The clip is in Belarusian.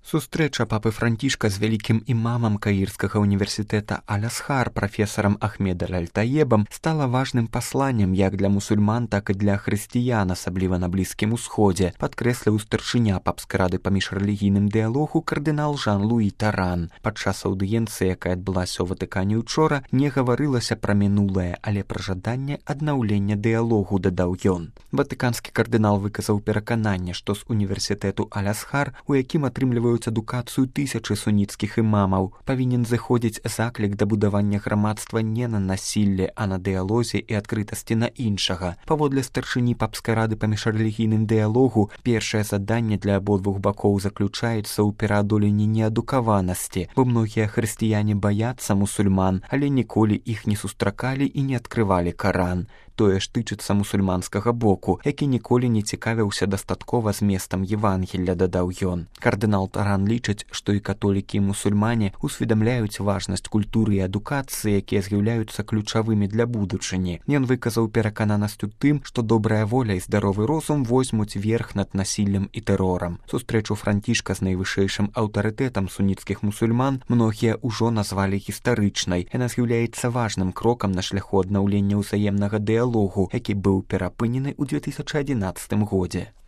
Сустрэча папы Францішка з вялікім імамам Каірскага універсітэта Аль-Азхар прафесарам Ахмедом Аль-Таебам стала важным пасланнем як для мусульман, так і для хрысціян, асабліва на Блізкім Усходзе, падкрэсліў старшыня папскай рады па міжрэлігійным дыялогу кардынал Жан-Луі Таран. Падчас аўдыенцыі, якая адбылася ў Ватыкане учора, не гаварылася пра мінулае, але пра жаданне аднаўлення дыялогу, дадаў ён. Ватыканскі кардынал выказаў перакананне, што з універсітэту Аль-Азхар, у якім атрымліваюць адукацыю тысячы суніцкіх імамаў, павінен зыходзіць заклік да будавання грамадства не на насіллі, а на дыялозе і адкрытасці на іншага. Паводле старшыні папскай рады па міжрэлігійным дыялогу, першае заданне для абодвух бакоў заключаецца ў пераадоленні неадукаванасці, бо многія хрысціяне баяцца мусульман, але ніколі іх не сустракалі і не адкрывалі Каран. Тое ж тычыцца мусульманскага боку, які ніколі не цікавіўся дастаткова зместам Евангелля, дадаў ён. Кардынал Таран лічыць, што і католікі, і мусульмане усведамляюць важнасць культуры і адукацыі, якія з'яўляюцца ключавымі для будучыні. Ён выказаў перакананасць у тым, што добрая воля і здаровы розум возьмуць верх над насіллем і тэрорам. Сустрэчу Францішка з найвышэйшым аўтарытэтам суніцкіх мусульман многія ўжо назвалі гістарычнай. Яна з'яўляецца важным крокам на шляху аднаўлення ўзаемнага дыялогу, які быў перапынены ў 2011 годзе.